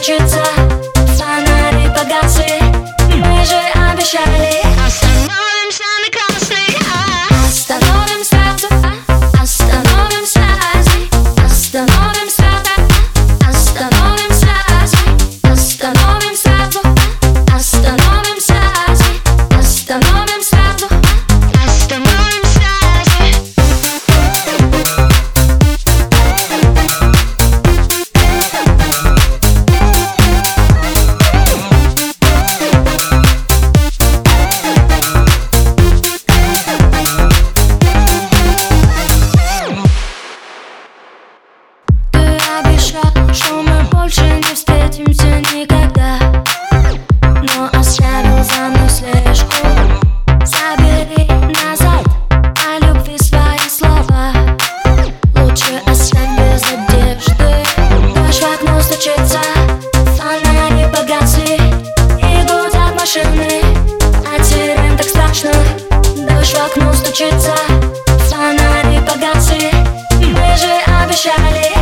стучится, фонари погасли, мы же обещали. Остановимся на красный, остановим сразу, остановим связи, остановим сразу, остановим связи, остановим сразу, остановим связи, остановим сразу, остановим связи. Что мы больше не встретимся никогда, но оставил за мной слежку. Забери назад о любви свои слова, лучше оставь без одежды. Дождь в окно стучится, фонари погасли и гудят машины, а терем так страшно. Дождь в окно стучится, фонари погасли, мы же обещали.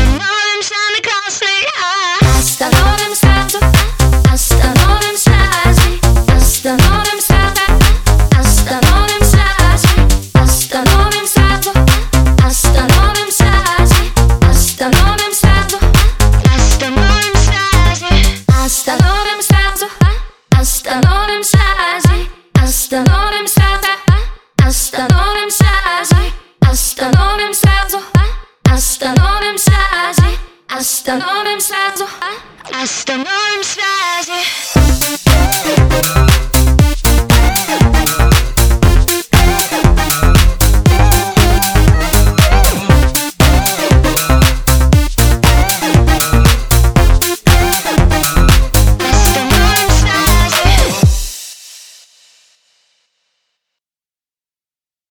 Остановим сразу, остановим связи, остановим сразу, остановим связи, остановим сразу, остановим связи, остановим сразу, остановим связи, остановим сразу, остановим связи, остановим сразу, остановим связи, остановим сразу, остановим связи, остановим сразу, остановим.